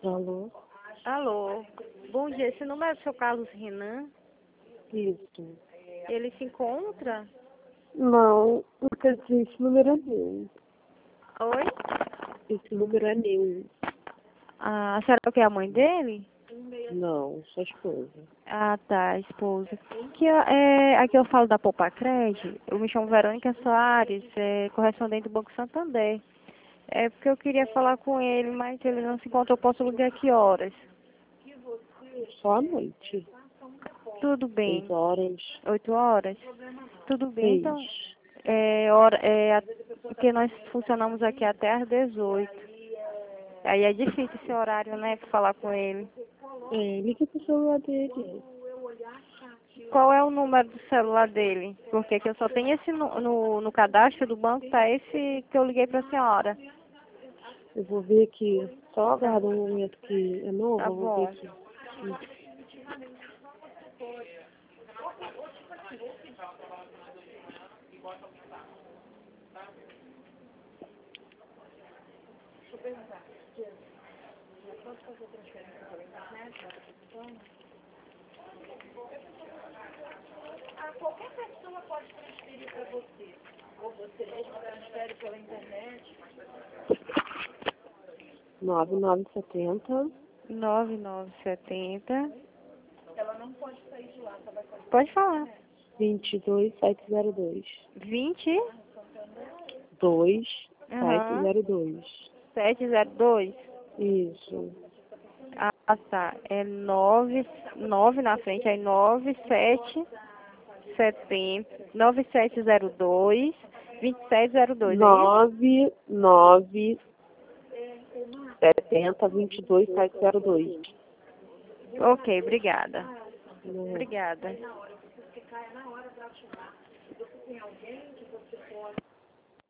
Alô? Alô, bom dia. Esse número é do seu Carlos Renan? Isso. Ele se encontra? Não, quer dizer, esse número é meu. Oi? Esse número é meu. Ah, a senhora é o que? A mãe dele? Não, sua esposa. Ah, tá, esposa. Aqui eu falo da Popacred. Eu me chamo Verônica Soares, correspondente do Banco Santander. É porque eu queria falar com ele, mas ele não se encontra. Eu posso ligar que horas? Só à noite. Tudo bem. 6 horas. 8 horas? Tudo bem, 6. então. Porque nós funcionamos aqui até às 18. Aí é difícil esse horário, né, pra falar com ele. Liga pro celular dele. Qual é o número do celular dele? Porque que eu só tenho esse no cadastro do banco, tá esse que eu liguei pra senhora. Eu vou ver aqui. Só Tá, aguarda um momento que é novo, tá eu vou ver bom. aqui. Qualquer pessoa pode transferir para você. Ou você mesmo transfere pela internet. 9970. 9970. Ela não pode sair de lá, só vai fazer. Pode falar. 22702. 20? 2702. 702. Isso. Ah, tá. É 9 na frente, aí 9702, 2702, é isso? 9970 22 702. Ok, obrigada. Obrigada.